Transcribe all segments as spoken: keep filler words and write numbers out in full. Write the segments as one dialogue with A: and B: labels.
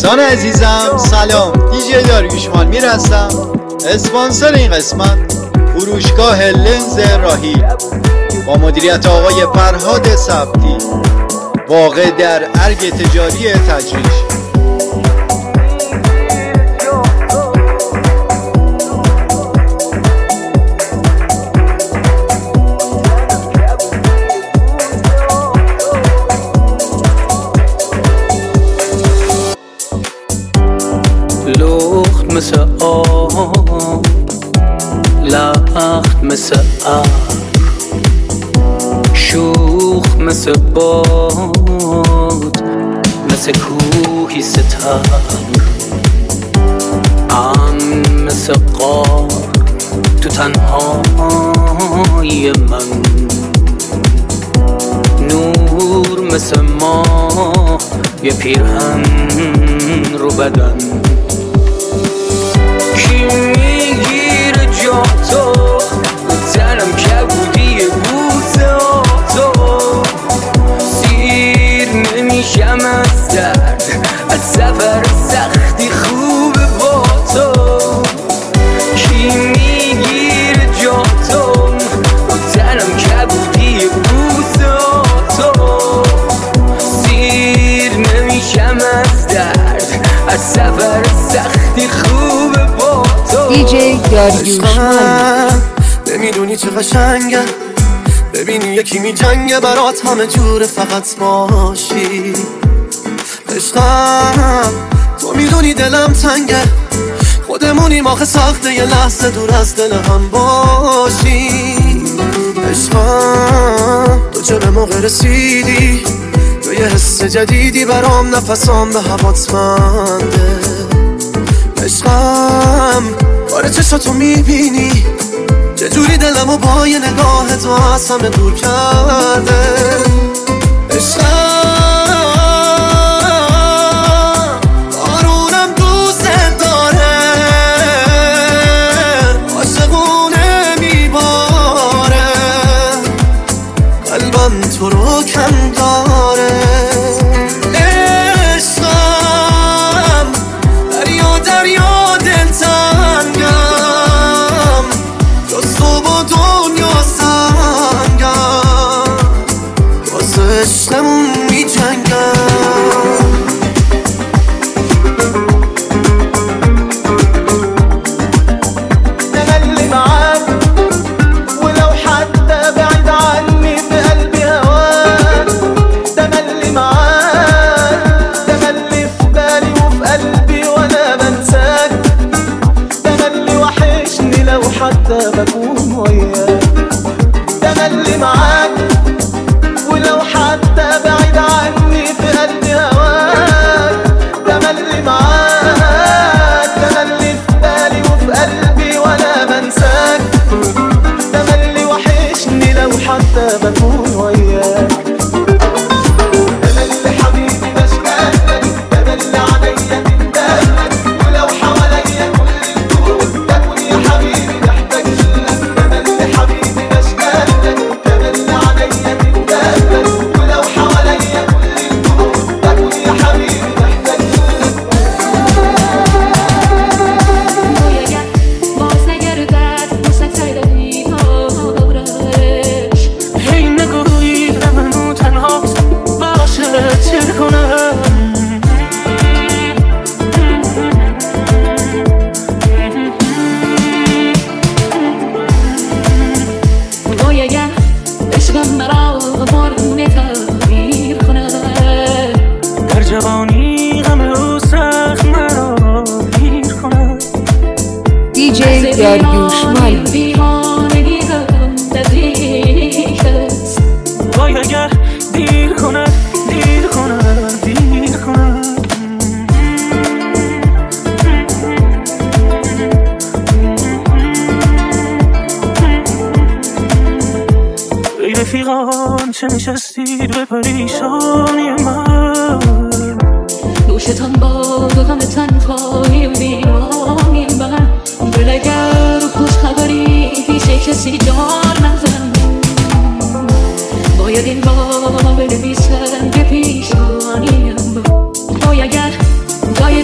A: دوستان عزیزم سلام، دیجی داریوشمان میر هستم. اسپانسر این قسمت فروشگاه لنز راهی با مدیریت آقای فرهاد سبتی، واقع در ارگ تجاری تجریش.
B: لخت مثل آب، لخت مثل آب، شوخ مثل باد، مثل کوهی ستر، امن مثل غار تو تنهای من، نور مثل ماه یه پیرهن رو بدن. کی میگیره جا تو تنم کبودی بوز تو، سیر نمیشم از درد، از سفر سختی خوب با تو. کی میگیره جا تو تنم کبودی بوز تو، سیر نمیشم از درد، از سفر سختی خوب با تو.
C: دیجی داریوشمان.
D: نمیدونی چه قشنگه ببینی یکی می جنگه برات همه جور فقط باشی. عشقم تو میدونی دلم تنگه، خودمونیم آخه ساخته یه لحظه دور از دل هم باشی. عشقم تو چه به موقع رسیدی، تو یه حس جدیدی برام، نفسام به هوات منده. عشقم کار چشاتو میبینی چجوری دلمو با یه نگاه تو از همه دور کرده. عشقم بارونم دوست داره، عاشقونه میباره، قلبم تو رو کم داره. عشقم دریا دریا دلتنگم، جز تو با دنیا سنگم، واسه عشقمون می جنگم.
E: تملي معاك ولو حتى بعيد عني، في قلبي هواك. تملي معاك، تملي في بالي وفي قلبي وانا بنساك. تملي وحشني لو حتى بكون وياك. تملي معاك ولو حتى بعيد عني، في قلبي هواك. تملي معاك، تملي في بالي وفي قلبي وانا بنساك. تملي وحشني لو حتى بكون وياك. تملي حبيبي بشتاقلك، تملي عليا تندهلك، ولو حواليا كل الكون تكون يا حبيبي محتاج لك. تملي حبيبي بشتاقلك، تملي عليا تندهلك، ولو حواليا كل الكون تكون يا حبيبي محتاج لك.
F: باز نگرد موسک سایدی آورش.
B: هی نگویی منو تنها باشه تر کنم.
F: باید عشقم مرا بارونه تغییر کنه.
B: در جوانی غم او سخت مرا گیر کنم.
C: دیجی داریوشمان.
F: بیمانگی هم نزدیک است.
B: وای اگر دیر کند دیر کند دیر کند. ای رفیقان چه نشستید به پریشانی من،
F: دوشتان باد و غم تنهایی و بیمانی من. دل اگر خوش خبری پیش کسی جان نزن، باید این بار بنویسم که پیشانیم. باید اگر جای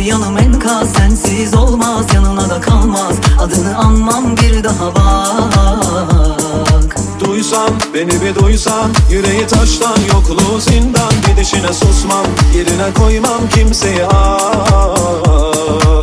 G: yanım enkaz, sensiz olmaz, yanına da kalmaz. Adını anmam bir daha bak.
D: Duysan, beni bir duysan, yüreği taştan, yokluğu zindan. Gidişine susmam, yerine koymam kimseyi ah.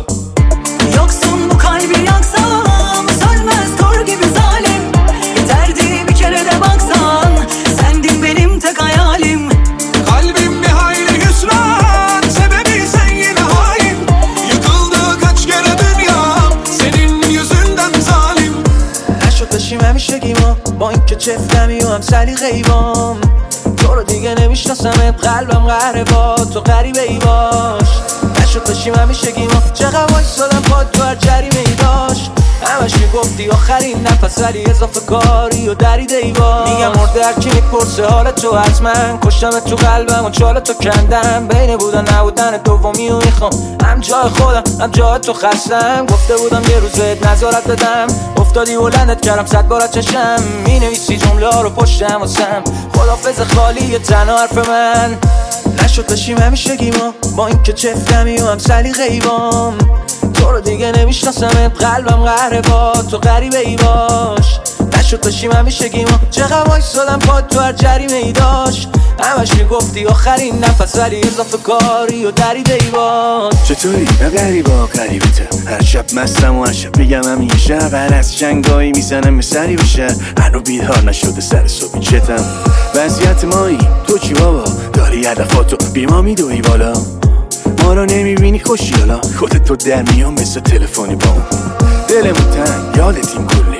G: Yoksun bu kalbi yaksam, sönmez kor gibi zalim. Yeterdi bir kere de baksan, sendin benim tek hayalim.
D: Kalbim bir hayli hüsran, sebebi sen yine hain. Yıkıldı kaç kere dünyam, senin yüzünden zalim.
H: نشد داشتیم همیشگی ما با این که چفتمی و هم سلیقه‌ای بام. تو رو دیگه نمیشناسمت، قلبم قهره با تو غریبه ای باش. نشد داشتیم همیشگی ما چقدر وایسادم پاد تو هر جریمه ای داشت. همش میگفتی آخرین نفس ولی اضافه کاری و دریده ای باش. میگم مرده هر کی میپرسه حال تو، حتما کشتم تو قلبم و چال تو کندم. بین بودن نبودن دومی و میخوام هم جای خودم هم جای تو خستم. گفته بودم یه روز بهت نظارت بدم، افتادی بلندت کردم صد بار از چشم. مینویسی جمله ها رو پشتم واسم، خدافظ خالی تنها حرف من. نشد داشتیم همیشگی ما با این که چفتمی و هم سلیقه‌ای بام. تو رو دیگه نمیشناسمت، قلبم قهره با تو غریبه ای باش. نشد داشتیم همیشگی ما چقدر وایسادم پاد تو هر جریمه ای داشت. همش میگفتی آخرین نفس ولی اضافه کاری و دریده ای باش.
I: چطوری؟ نه غریبا غریبتم، هر شب مستم و هر شب بگم همین شب. هر از جنگایی میزنم سری بشه، هنو بیدار نشده سر صبحی چتم. وضعیت مایی تو چی بابا؟ داری هدفاتو بی ما میدوی بالا. ما رو نمیبینی خوشیالا، خودت تو در میام مثل تلفنی با اون. دلمون تنگ یادتیم کلی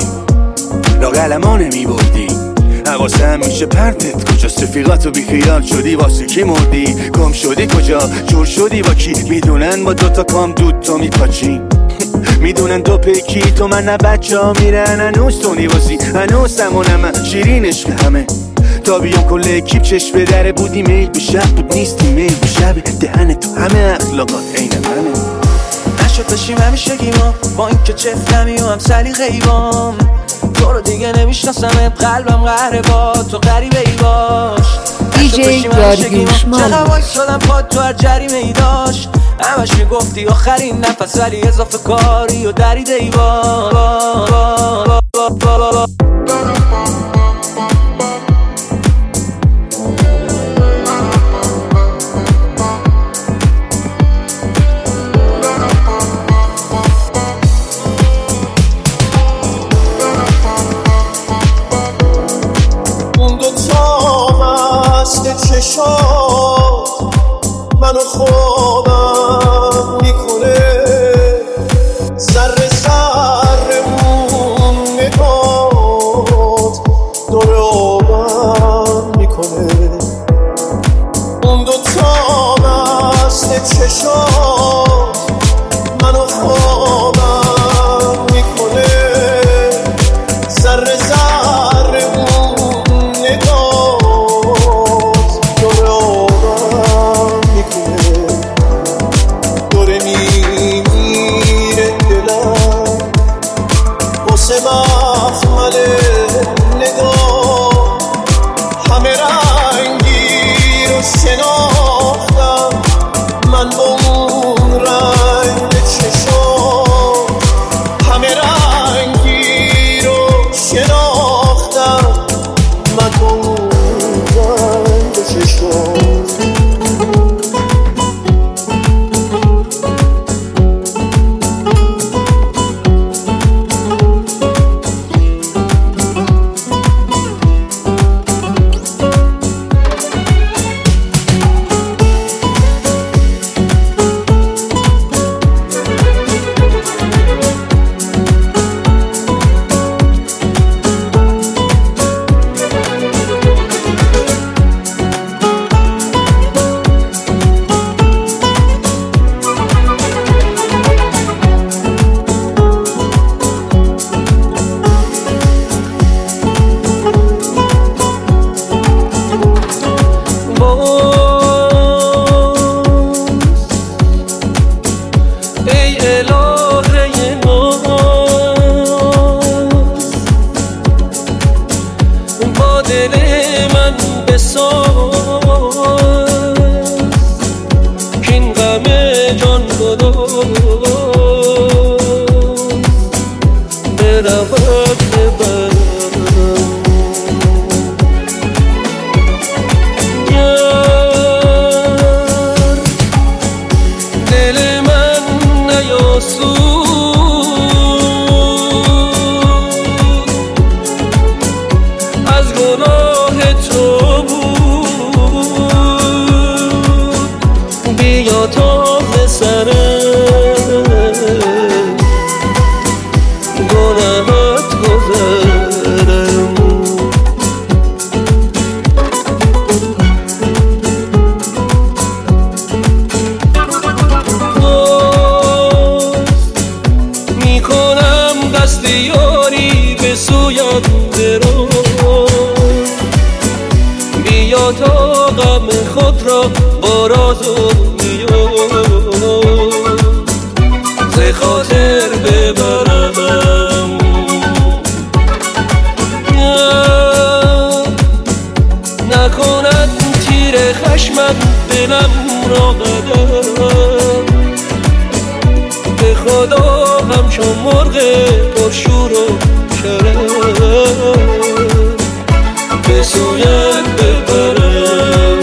I: لاغلما نمیبردی. حواسم میشه پرتت کجاست، رفیقاتو بی خیال شدی، واسه کی مردی؟ گم شدی کجا؟ جور شدی با کی؟ میدونن با دوتا کام دود تو میپاچی. میدونن دو پیکی تو من نه بچه ها میرن. هنوز تو نیوازی، هنوز سمانم من شیرین عشق همه. تا بیام کل اکیب چشم به دره بودی، میل به شب بود نیستی میل به شب. دهن تو همه اخلاقات عین منه.
H: نشد داشتیم همیشگی ما با این که چفتمی و هم سلیقه‌ای بام. تو رو دیگه نمیشناسمت، قلبم قهره با تو غریبه ای باش.
C: دیجی داریوش
H: چقدر وایسادم پاد تو هر جریمه ای داشت. همش میگفتی آخرین نفس ولی اضافه کاری و دریده ای باش.
D: چشات منو خوابم میکنه، ذره ذره اون نگات داره آبم میکنه. اون دوتا مست چشات منو خوابم میکنه، ذره ذره اون نگات مخمل نگاه. همه رنگی رو شناختم من با اون رنگ چشام. همه رنگی رو شناختم من با اون رنگ چشام.
J: جان گداز
H: غم خود را با راز و نیاز ز خاطر ببرم. نکند تیر خشمت دلم را قدم، به خدا همچون مرغ پرشور و شرم به سویت ببرم.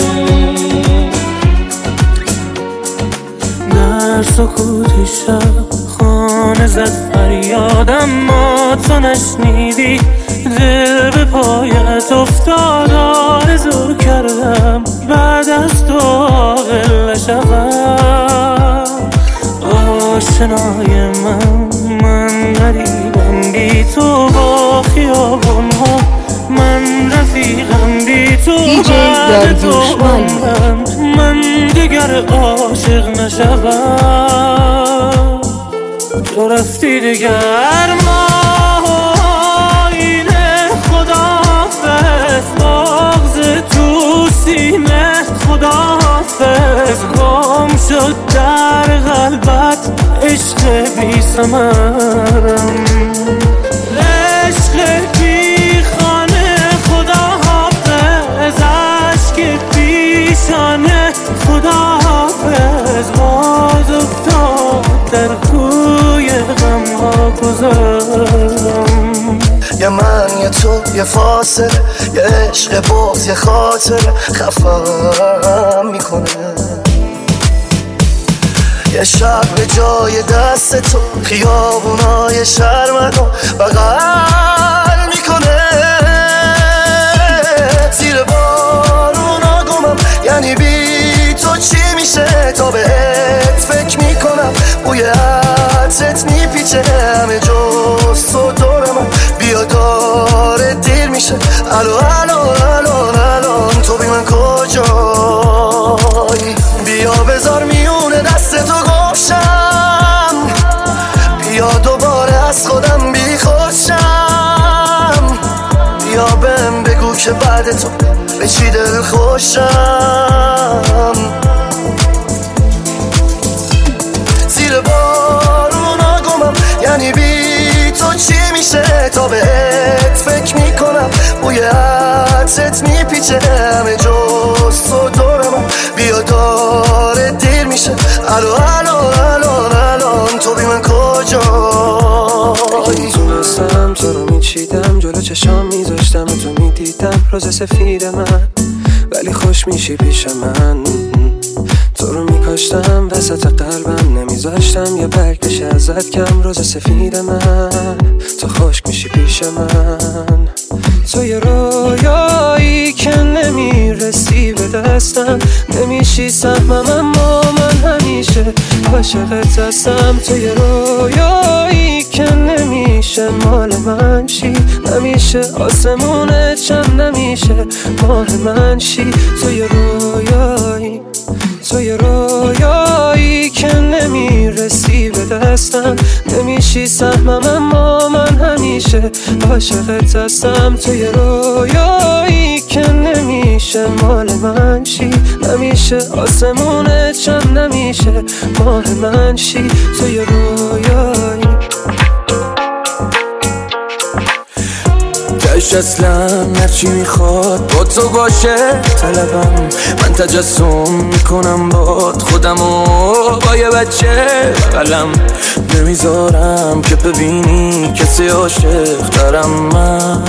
J: در سکوت شب خانه زد فریادم، ما تو نشنیدی دل به پایت افتاد. آرزو کردم بعد از تو عاقل نشوم. آشنای من من غریبم بی تو، با خیابان ها من رفیقم بی تو. بعد تو عمرم من دیگر عاشق نشوم. تو رفتی دیگر ما اینه خداحافظ، بغض تو سینه خداحافظ. گم شد در قلبت عشق بی ثمرم، عشق بی خانه خداحافظ، عشق پیشانه خداحافظ. باز افتاد در کوی غم ها گذرم.
E: یه من یه تو یه فاصله، یه عشق بغض یه خاطر خفم میکنه. یه شب به جای دست تو خیابونای شرمنو بغل میکنه. زیر بارونا گمم یعنی بی تو چی میشه، تا بهت فکر میکنم بوی عطرت میپیچه همه جز تو دور من. بیا داره دیر میشه الو الو الان الان تو بی من کجایی؟ بیا بذار میونه دست تو گوشم، بیا دوباره از خودم بی خوشم. بیا بهم بگو که بعد تو به چی دل خوشم. زیر بارونا گمم یعنی بی تو چی میشه، تا بهت فکر میکنم بوی عطرت میپیچه همه جز تو دور من. بیا داره دیر میشه الو الو الان الان تو بی من کجایی؟
H: میتونستم تو رو میچیدم جلو چشام میذاشتم تو میدیدم روز سفید من، ولی خوش میشی پیش من. تو رو میکاشتم وسط قلبم، نمیذاشتم یه برگ بشه ازت کم. روز سفید من تو خشک میشی پیش من. تو یه رویایی که نمیرسی به دستم، نمیشی سهمم اما من همیشه عاشقت هستم. تو یه رویایی که نمیشه مال من شی، نمیشه آسمونت چم، نمیشه ماه من شی. تو یه رویایی تو یه رویایی که نمیرسی به دستم، نمیشی سهمم اما من همیشه عاشقت هستم. تو یه رویایی که نمیشه مال من شی، نمیشه آسمونت چم، نمیشه ماه من شی. تو یه رویایی
B: داشت اصلا هرچی میخواد با تو باشه طلبم. من تجسم میکنم باد خودم و با یه بچه قلم، نمیذارم که ببینی کسی عاشق دارم. من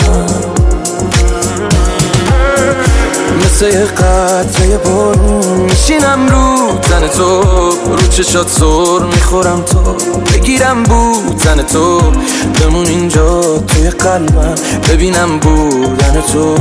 B: مثل یه قطره بارون میشینم رو تن تو، رو چشات سر میخورم تو بگیرم بودن تو، بمون اینجا توی قلبم ببینم بودن تو.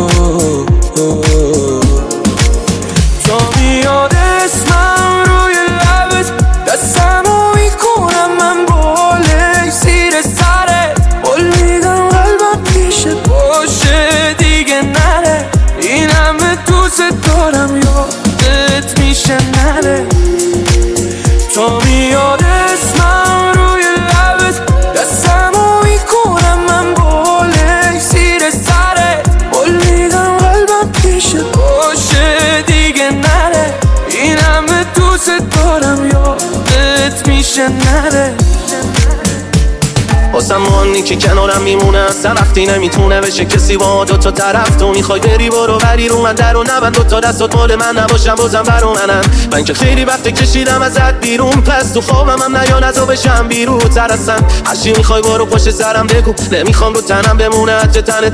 B: تا میاد اسمم روی لبت دستمو میکنم من بالای زیر سرت، قول میدم قلبم پیشت باشه دیگه نره. این همه دوست دارم یادت میشه نره. تا میاد اسمم روی لبت دستمو میکنم من بالای زیر سرت، قول میدم قلبم پیشت باشه نره
H: واسم مهمی که کنارم میمونه اصلا رفتی نمیتونه بشه کسی با دو تا طرف تو میخوای بری برو بری رو من در و نبند دو تا دستات مال من نباشم بازم برو منم من که خیلی وقت کشیدم ازت بیرون پس تو خوابم هم نیان ازو بشم بیرون تر اصلا هرچی میخوای برو پشت سرم بگو نمیخوام رو تنم بمونه حتی تنت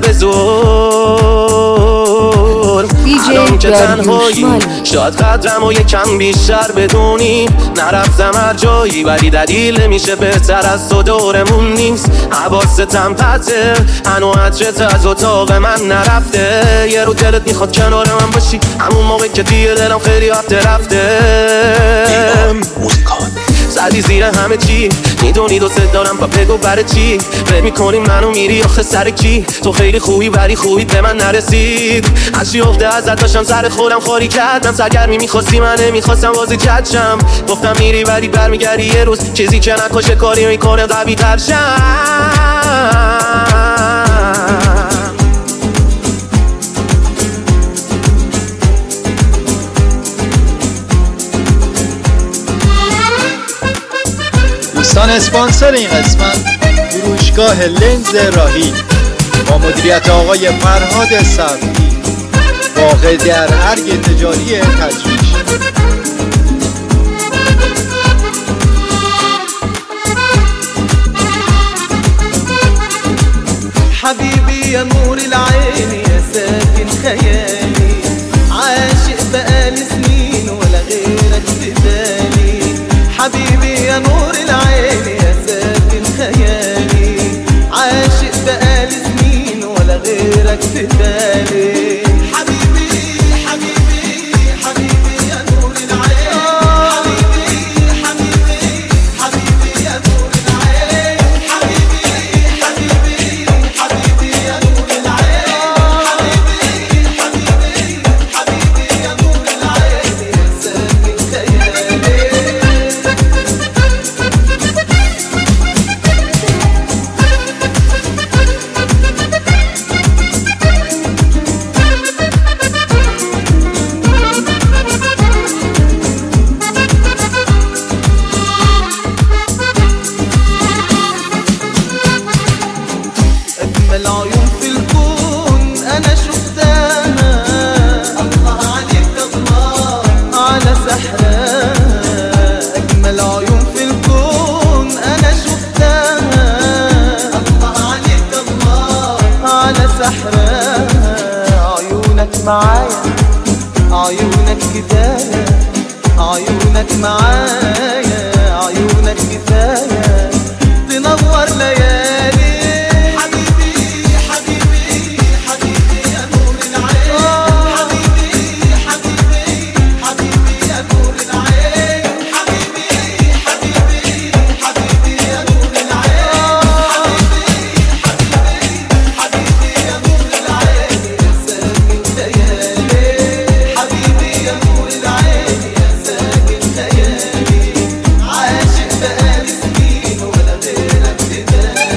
H: بزور الان که تنهایی شاید قدرم و یکم بیشتر بدونی نرفتم هر جایی ولی دلیل نمیشه بهتر از تو دورمون نیست حواستم پته هنو عطرت از اتاق من نرفته یه رو دلت میخواد کنار من باشی همون موقع که دیگه دلم خیلی هفته رفته زدی زیر همه چی میدونی دوست دارم و بگو برای چی فکر میکنی منو میری آخه سر کی تو خیلی خوبی ولی خوبیت به من نرسید هرچی افته ازت داشتم سر خودم خاری کردم سرگرمی میخواستی من نمیخواستم بازی جدشم گفتم میری ولی برمیگردی یه روز چیزی که نکشه کاری میکنه قوی تر شم
A: دوستان اسپانسر این قسمت فروشگاه لنز راهی با مدیریت آقای فرهاد صبری واقع در ارگ تجاری تجریش
E: حبيبي يا نور العين يا ساكن خيالي عاشق بقالي سنين ولا غيرك في بالي حبيبي يا نور العين يا ساكن خيالي عاشق بقالي سنين ولا غيرك في بالي حبيبي حبيبي حبيبي يا نور العين حبيبي حبيبي حبيبي يا نور العين حبيبي حبيبي حبيبي يا نور العين حبيبي حبيبي حبيبي يا نور العين يا ساكن خيالي أجمل عيون في الكون أنا شفتها الله عليك الله على سحرها أجمل عيون في الكون أنا شفتها الله عليك الله على سحرها عيونك معايا عيونك كفاية عيونك معايا عيونك كفاية تنور ليالي حبيبي حبيبي حبيبي يا نور العين حبيبي حبيبي حبيبي يا نور العين حبيبي حبيبي حبيبي يا نور العين حبيبي حبيبي حبيبي يا نور العين يا ساكن خيالي حبيبي يا نور العين يا ساكن خيالي عاشق بقالي سنين ولا غيرك في بالي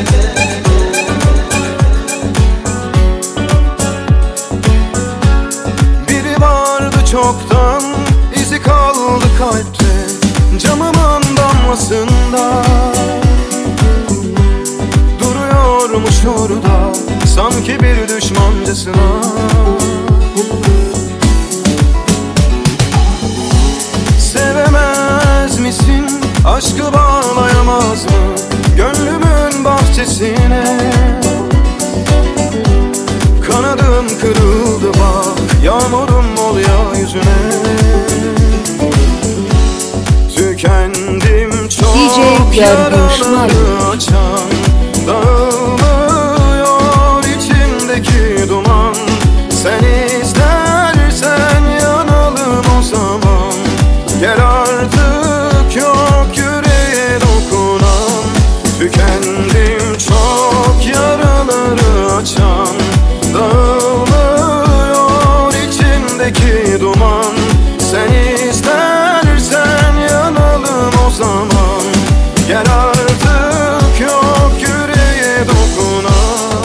D: Biri vardı çoktan, izi kaldı kalpte, camımın damlasında. Duruyormuş orada, sanki bir düşmancasına. Sevemez misin, aşkı bağlayamaz mı, gönlümün bahçesine? Kanadım kırıldı bak, yağmurum ol ya yüzüne. Tükendim çok,
C: D J Görgüşman
D: yaraları açan, dağılıyor içimdeki duman. Sen istersen yanalım o zaman, gel artık yok yüreğe dokunan. Tükendim çok, yaraları açan, dağılıyor içimdeki duman. Sen istersen yanalım o zaman, gel artık yok yüreğe dokunan.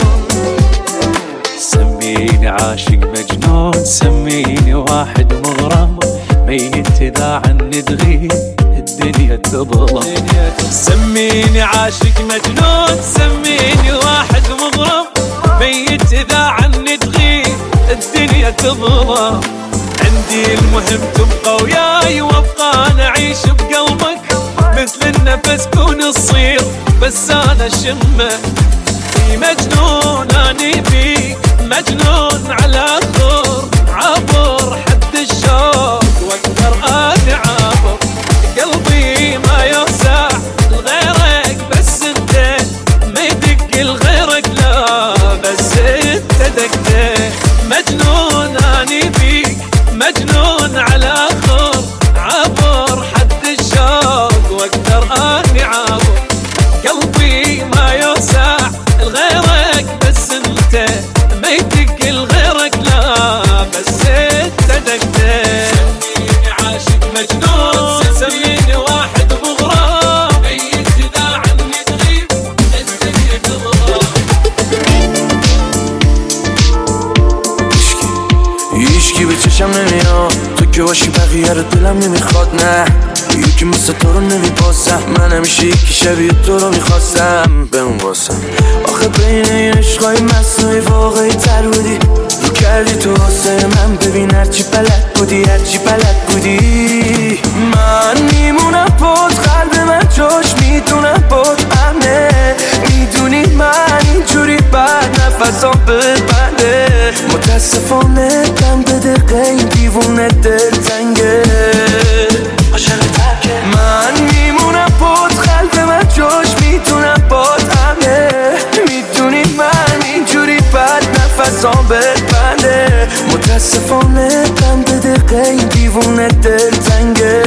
K: سميني عاشق مجنون سميني واحد مغرم ميت إذا عني تغيب
B: الدنيا تبغى. سميني عاشق مجنون، سميني واحد مغرم، ميت إذا عني تغيب الدنيا تبغى. عندي المهم تبقى وياي وابقى انا اعيش بقلبك، مثل النفس كون تصير بس انا شمك. مجنون اني بيك، مجنون على خور، عبر حد الشوق واقدر اني عابر. قلبي ما يوسع لغيرك بس انت، ما يدق لغيرك لا بس انت دقدق. مجنون اني بيك، مجنون على خور، عبر حد الشوق واقدر اني عابر. قلبي ما يوسع لغيرك بس انت، ما يدق لغيرك لا بس انت دقدق. سميني عاشق مجنون، سميني واحد مغرم، ميت اذا عني تغيب الدنيا تبغى. هیچکی به چشم نمیاد تو که باشی بقیه رو دلم نمیخواد. نه یکی مثل تو رو نمیپاسم، من همیشه یکی شبیه تو رو میخواستم بمون واسم. آخه بین این عشقای مصنوعی واقعی تر بودی، رو کردی تو واسه من. ببین هرچی بلد بودی، هرچی بلد بودی من میمونم پد. قلب من جاش میدونم پد امنه، میدونی من اینجوری بعد نفسام ببنده. متاسفانه بند دقیقه این دیوونه دل تنگه، من میمونم پد. قلب من جاش میدونم پد امنه، میدونی من اینجوری بعد نفسام ببنده. متاسفانه بند دقیقه این دیوونه دل تنگه.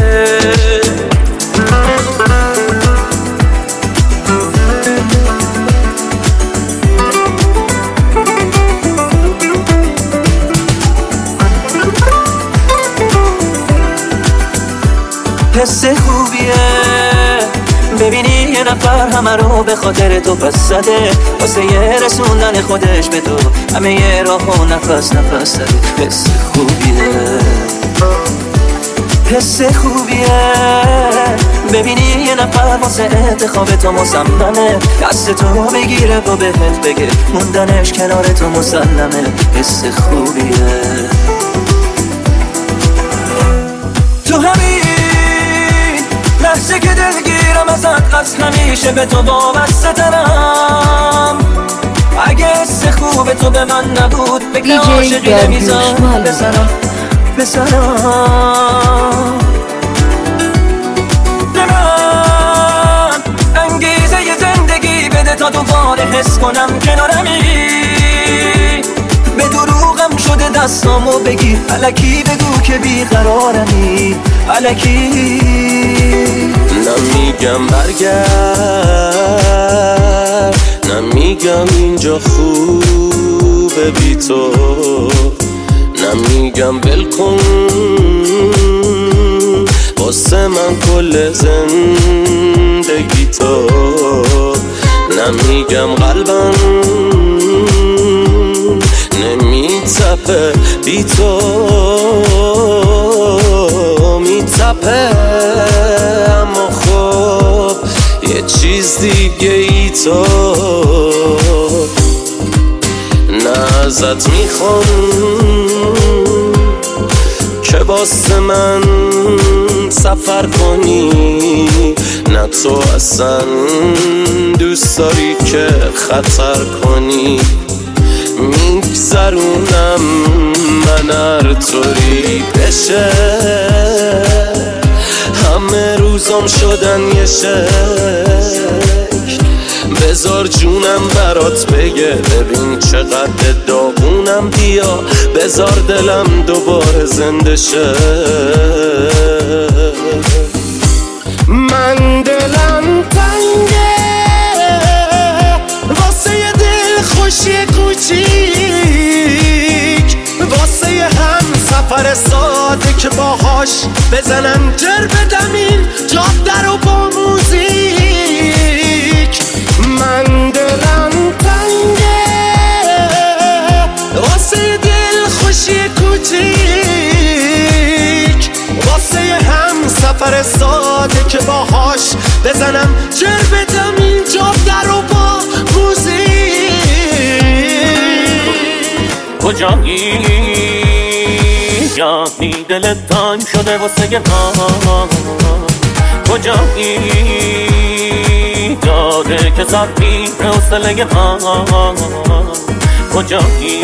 H: حس خوبیه ببینی یه نفر همه رو به خاطر تو پس زده، واسه یه رسوندن خودش به تو همه یه راه و نفس نفس داره. حس خوبیه، حس خوبیه ببینی یه نفر واسه انتخاب تو مصممه، دست تو بگیره و بهت بگه موندنش کنار تو مسلمه. حس خوبیه تو همین لحظه که دلگیرم ازت، از همیشه به تو وابسته ترم. اگه حس خوب تو به من نبود فکر عاشقی نمیزم بسرم بسرم. به من انگیزه ی زندگی بده تا دوباره حس کنم کنارمی. به دروغم شده دستامو بگیر، الکی بگو که بیقرارمی الکی.
B: نمیگم برگرد، نمیگم اینجا خوبه بی تو، نمیگم بلکن واسه من کل زندگی تو، نمیگم قلبم نمیتپه بی تو، میتپه اما خب یه چیز دیگه ای تو. نه ازت میخوام که واسه من سفر کنی، نه تو اصلا دوست داری که خطر کنی. میگذرونم من هر طوری بشه، همه روزام شدن یه شکل. بذار جونم برات بگه ببین چقدر داغونم، بیا بذار دلم دوباره زنده شه. من دلم تنگه واسه یه دل خوشی کوچیک، واسه یه هم سفر ساده که باهاش بزنم جر بدم این جاده رو با موزیک. من دلم تنگه واسه یه دل خوشی کوچیک، واسه یه هم سفر
K: سر ساده که باهاش بزنم جربتم اینجا در و با موزیک.
J: کجایی یعنی دلت تنگ شده واسه من؟ کجایی داده که سر میره حوصله من؟ کجایی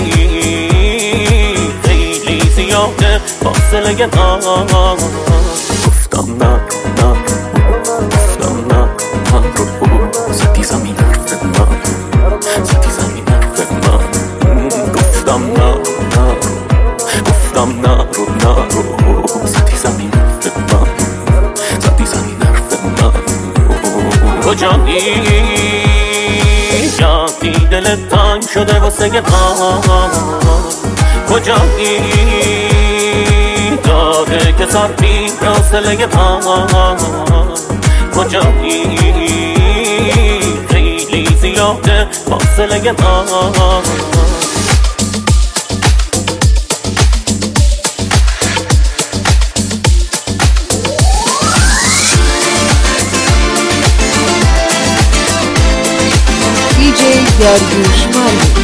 J: خیلی زیاده فاصله من؟ گفتم نه نه گفتم نه من رو زدی زمین حرف من، زدی زمین حرف من. گفتم نه نه گفتم نه رو نه رو زدی زمین حرف من، زدی زمین حرف من. کجایی یعنی دلت تنگ شده واسه من؟ کجایی داده که سر میره حوصله من؟ کجایی خیلی زیاده فاصله من؟
C: داریوش مالی.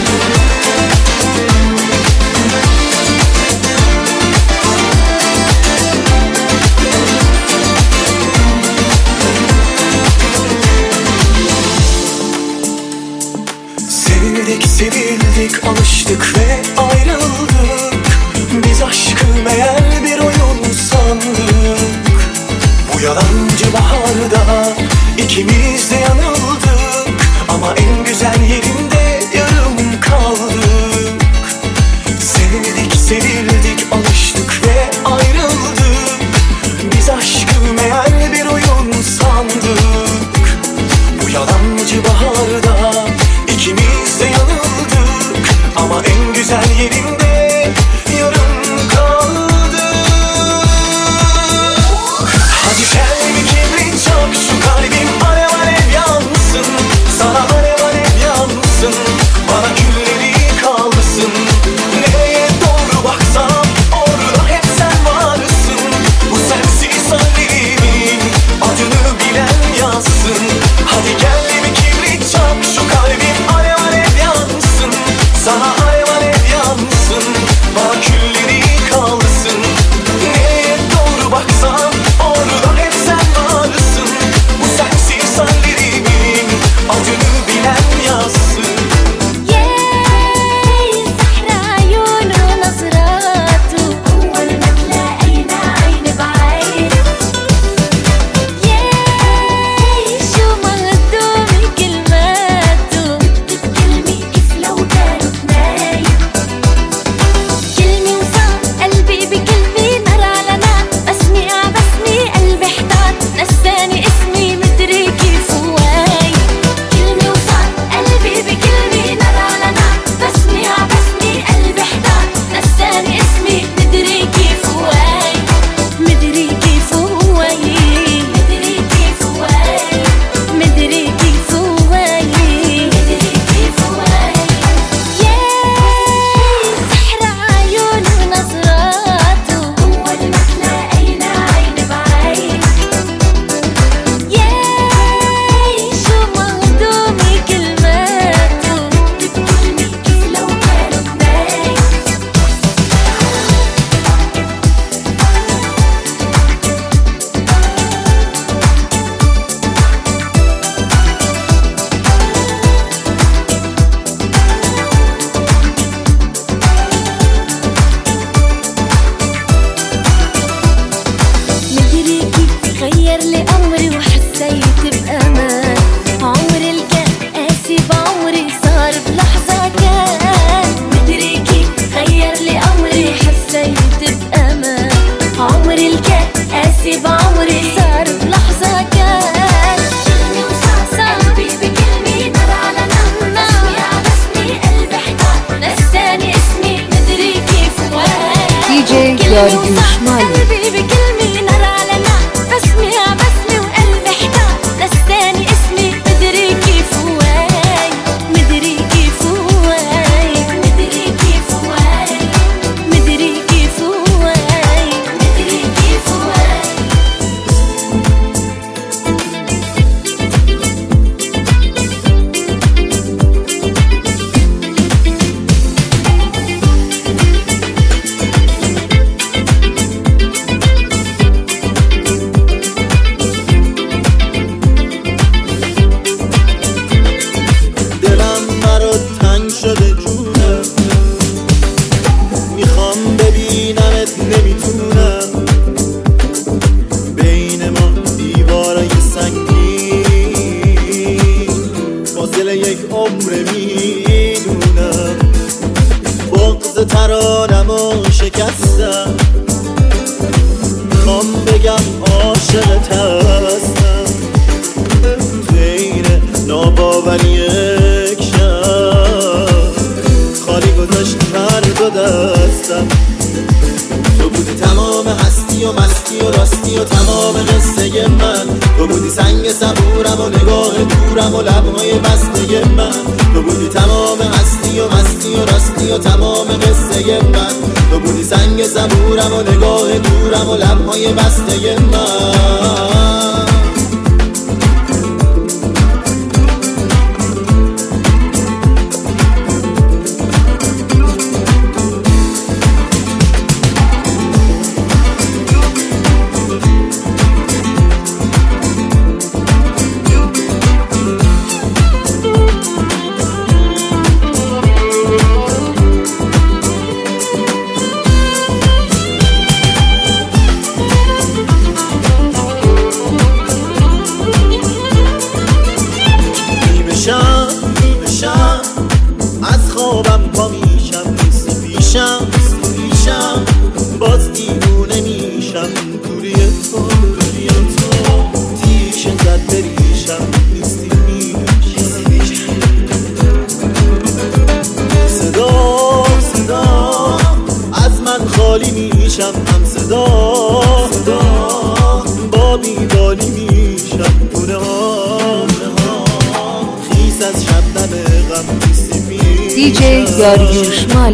B: Sevildik sevildik alıştık ve ayrıldık. Biz aşkı meğer bir oyun sandık. Bu yalancı baharda ikimiz de yanıldık. Ama en güzel yerinde yarım kaldık. Sevdik sevildik alıştık ve ayrıldık. Biz aşkı meğer bir oyun sandık. Bu yalancı baharda ikimiz de yanıldık. Ama en güzel yerinde yarım kaldık. Hadi gel bir kibrit çak şu kalbim alev alev yansın. Sana alev alev yansın, bana külleri kalsın. Nereye doğru baksam orada hep sen varsın. Bu sensiz hallerimin adını bilen yazsın. Hadi gel bir kibrit çak şu kalbim alev alev yansın. Sana alev alev yansın, bana külleri kalsın. Nereye doğru baksam orada hep sen varsın. Bu sensiz hallerimin adını bilen yazsın.
C: داریوش مالی.
I: عاشقت هستم غیر ناباوری یک شب خالی گذاشت هر دو دستم تو بودی تمام هستی و مستی و راستی و تمام قصه من تو بودی سنگ صبورم و نگاه دورم و لبهای بسته من تو بودی تمام هستی و مستی و راستی و تمام قصه من تو بودی سنگ صبورم و نگاه دورم و لبهای بسته من از خوابم پا میشم نیستی پیشم پیشم باز دیوونه میشم دوری تو دوری تو تیش زد بریشم نیستی پیشم صدا صدا از من خالی میشم هم صدا صدا با بیدالی میشم گونه ها خیس از شبنم غم
C: دی جی داریوش مالو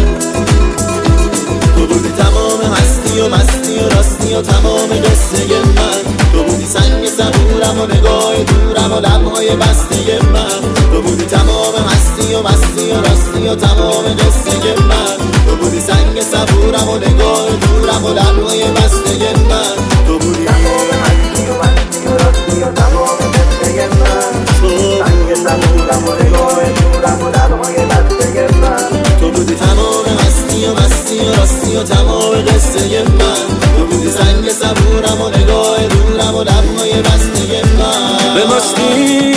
I: تو بودی تمام هستی و مستی و راستی و تمام قصه من تو بودی سنگ صبورم و نگاه دورم و لبهای بسته من تو بودی تمام هستی و مستی و راستی و تمام قصه من تو بودی سنگ صبورم و نگاه دورم و لبهای بسته من تو بودی تمام هستی و مستی و راستی و تمام قصه من تو سنگ صبورم و نگاه دورم و لبهای بسته من تو بودی تمام هستی و مستی و راستی و تمام قصه من تو بودی سنگ صبورم و نگاه دورم و لبهای بسته من به مستی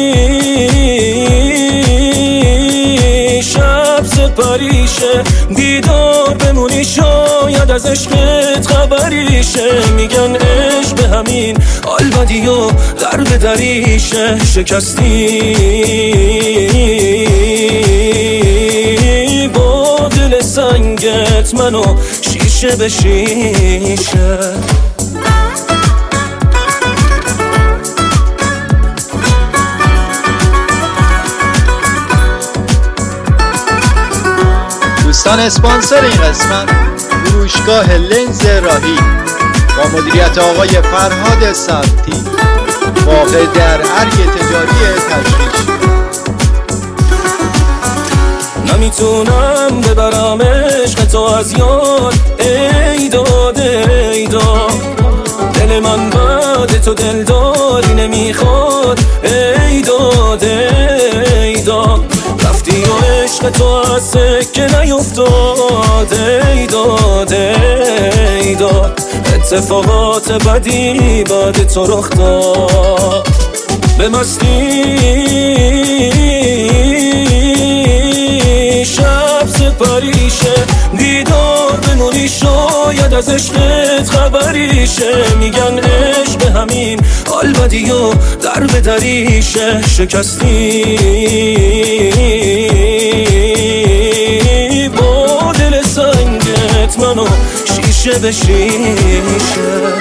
I: شب سپریشه دیدار بمونی شاید از عشقت خبریشه میگن عشق به همین آلبدی و در به دریشه شکستی با دل سنگت منو شیشه به شیشه
A: دوستان اسپانسر این قسمت فروشگاه لنز راهی با مدیریت آقای فرهاد سبتی واقع در ارگ تجاری تشریش.
B: نمیتونم ببرم عشق تو از یاد ای داد ای داد دل من بعد تو دل داری نمیخواد ای داد ای داد رفتی و عشق تو از سکه نیفتاد ای داد ای داد اتفاقات بدی بعد تو رخ داد به مستی شب سپریشه دیدار بمونی شاید از عشقت خبریشه میگن عشق به همین آلبدی و در به دریشه شکستی با دل سنگت منو شیشه به شیشه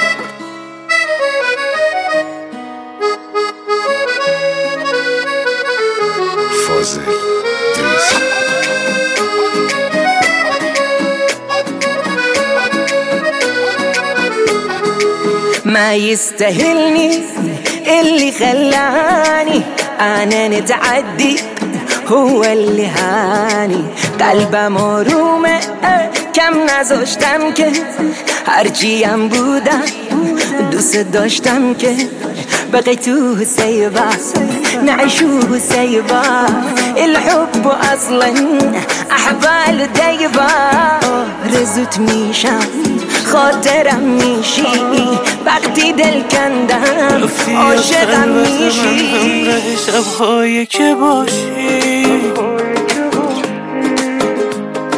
L: ما يستاهلني اللي خلاني انا نتعدي هو اللي هاني قلبم مرومه کم نذاشتم که هرچی هم بودم دوست داشتم که بقي تو سيبا نعيشوه سيبا الحب اصلا احوال دايبا رزوت میشم خاطرم میشی وقتی دل کندم عاشقم میشی
J: همراه شبهایی که باشی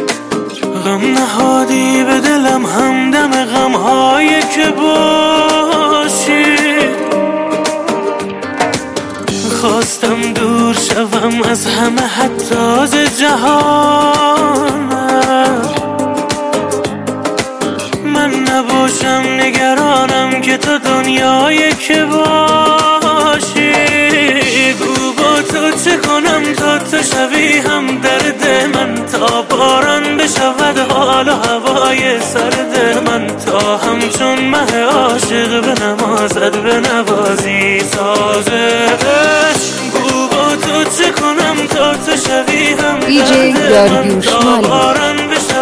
J: غم نهادی به دلم همدم غمهایی که باشی از همه حتی از جهانم. من نباشم نگرانم که تو دنیای که باشی. گو با تو چه کنم تا تو شوی هم درد من، تا باران بشود حال و هوای سرد من، تا همچون مه عاشق به نمازت به نوازی سازش. گو با تو چه کنم تا تو شوی هم درد من، تا باران بشود